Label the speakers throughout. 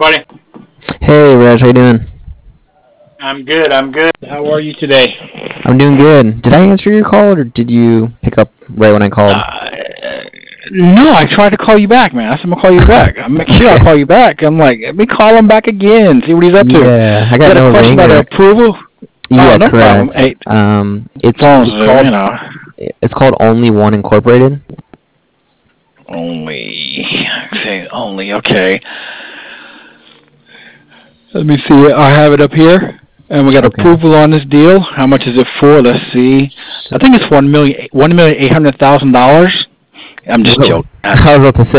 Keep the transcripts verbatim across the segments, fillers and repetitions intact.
Speaker 1: buddy?
Speaker 2: Hey, Reg, how you doing?
Speaker 1: I'm good. I'm good. How are you today?
Speaker 2: I'm doing good. Did I answer your call, or did you pick up right when I called?
Speaker 1: Uh, no, I tried to call you back, man. I said I'm gonna call you back. I make sure I call you back. I'm like, let me call him back again. See what he's up to.
Speaker 2: Yeah, I got
Speaker 1: Got
Speaker 2: no
Speaker 1: a question
Speaker 2: ringer.
Speaker 1: about approval?
Speaker 2: Yeah,
Speaker 1: oh, no problem.
Speaker 2: correct.
Speaker 1: Hey,
Speaker 2: Um, it's,
Speaker 1: phones,
Speaker 2: it's
Speaker 1: uh,
Speaker 2: called
Speaker 1: you know,
Speaker 2: it's called Only One Incorporated.
Speaker 1: only. Say only. Okay. Let me see it. I have it up here, and we got
Speaker 2: Okay.
Speaker 1: approval on this deal. How much is it for? Let's see. I think it's one million, one million eight hundred thousand dollars. I'm just
Speaker 2: Whoa.
Speaker 1: joking.
Speaker 2: I was about to say.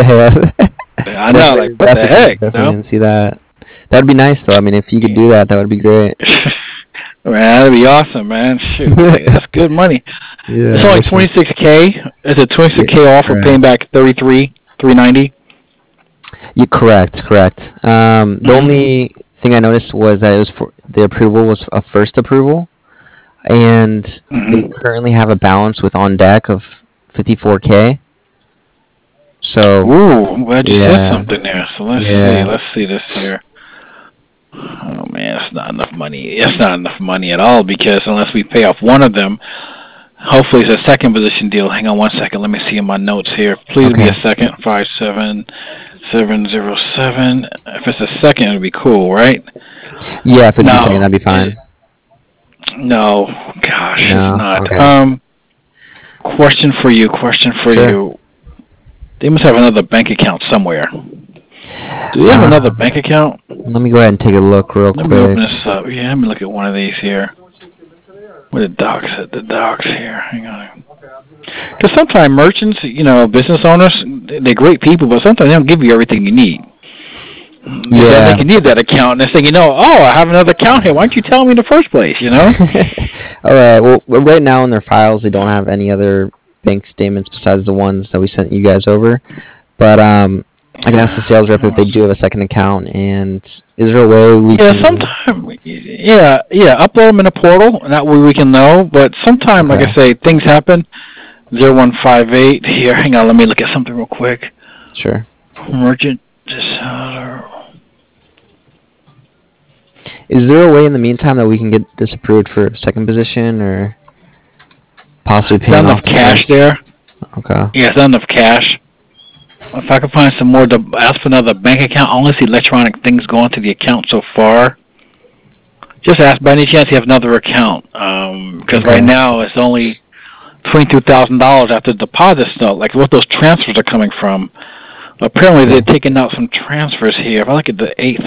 Speaker 1: I know, like, what the
Speaker 2: definitely,
Speaker 1: heck?
Speaker 2: definitely
Speaker 1: No?
Speaker 2: didn't see that. That'd be nice, though. I mean, if you could do that, that would be great.
Speaker 1: Man, that'd be awesome, man. Shoot, like, that's good money.
Speaker 2: Yeah,
Speaker 1: It's only
Speaker 2: listen.
Speaker 1: twenty-six k. It's a twenty-six k
Speaker 2: Yeah,
Speaker 1: off. We're paying back thirty-three, three ninety.
Speaker 2: Yeah, correct, correct. Um, the
Speaker 1: Mhm.
Speaker 2: only thing I noticed was that it was for the approval was a first approval, and they
Speaker 1: Mhm.
Speaker 2: currently have a balance with on deck of fifty-four k. So
Speaker 1: Ooh, I'm glad you said
Speaker 2: yeah,
Speaker 1: something there. So let's see.
Speaker 2: yeah,
Speaker 1: Let's see this here. Oh man, it's not enough money. It's not enough money at all because unless we pay off one of them, hopefully it's a second position deal. Hang on one second. Let me see in my notes here. Please be
Speaker 2: okay,
Speaker 1: a second. Five seven seven zero seven. If it's a second, it'd be cool, right?
Speaker 2: yeah. If it'd be second,
Speaker 1: No.
Speaker 2: that'd be fine.
Speaker 1: No, gosh, it's
Speaker 2: No,
Speaker 1: not.
Speaker 2: okay,
Speaker 1: Um, question for you. Question for
Speaker 2: sure.
Speaker 1: you. They must have another bank account somewhere. Do they have another
Speaker 2: Um,
Speaker 1: bank account?
Speaker 2: let me go ahead and take a look real
Speaker 1: Let me open
Speaker 2: quick.
Speaker 1: this up. Yeah, let me look at one of these here. Where the docs at? The docs here. Hang on. Because sometimes merchants, you know, business owners, they're great people, but sometimes they don't give you everything you need. They
Speaker 2: Yeah.
Speaker 1: think you need that account, and they think, you know, oh, I have another account here. Why don't you tell me in the first place, you know?
Speaker 2: All right. Well, well, right now in their files, they don't have any other bank statements besides the ones that we sent you guys over. But um, I can ask the sales rep if they do have a second account. And is there a way we
Speaker 1: Yeah,
Speaker 2: can?
Speaker 1: sometimes, yeah, yeah, upload them in a portal, and that way we can know. But sometimes, like I
Speaker 2: Okay.
Speaker 1: say, things happen. Zero one five eight here. Hang on, let me look at something real quick.
Speaker 2: Sure.
Speaker 1: Merchant disorder.
Speaker 2: Is there a way in the meantime that we can get this approved for second position or possibly
Speaker 1: Is there
Speaker 2: paying
Speaker 1: enough
Speaker 2: off the
Speaker 1: cash
Speaker 2: first?
Speaker 1: there?
Speaker 2: Okay.
Speaker 1: Yeah, is there enough cash? If I could find some more, to ask for another bank account. I only see electronic things going to the account so far. Just ask by any chance you have another account, because
Speaker 2: Okay.
Speaker 1: right now it's only twenty-two thousand dollars after deposit stuff. Like what those transfers are coming from. Apparently
Speaker 2: Yeah.
Speaker 1: they're taking out some transfers here. If I look at the eighth,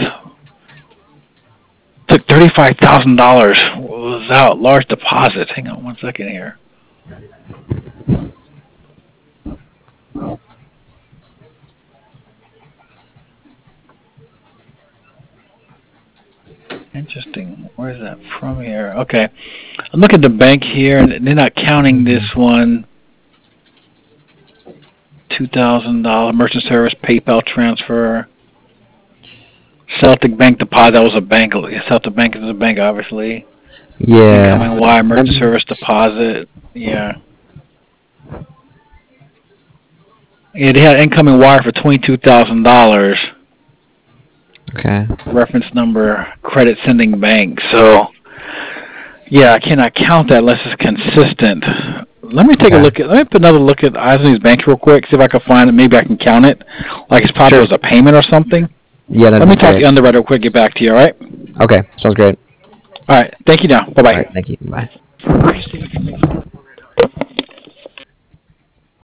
Speaker 1: took thirty-five thousand dollars without large deposits. Hang on one second here. Interesting. Where's that from here? Okay. I'm looking at the bank here, and they're not counting this one. two thousand dollars merchant service, PayPal transfer. Celtic Bank deposit, that was a bank. Celtic Bank is a bank, obviously.
Speaker 2: Yeah.
Speaker 1: Incoming wire, merchant service deposit. Yeah. Yeah, they had incoming wire for twenty-two thousand dollars.
Speaker 2: Okay.
Speaker 1: Reference number, credit sending bank. So, yeah, I cannot count that unless it's consistent. Let me take
Speaker 2: Okay.
Speaker 1: a look at. Let me put another look at Isley's bank real quick. See if I can find it. Maybe I can count it. Like it's probably
Speaker 2: Sure.
Speaker 1: was a payment or something.
Speaker 2: Yeah, that'd
Speaker 1: Let me
Speaker 2: be
Speaker 1: talk to
Speaker 2: great.
Speaker 1: the underwriter real quick. Get back to you. All right.
Speaker 2: Okay, sounds great.
Speaker 1: All right. Thank you. Now. Bye
Speaker 2: All
Speaker 1: bye.
Speaker 2: right, thank you. Bye.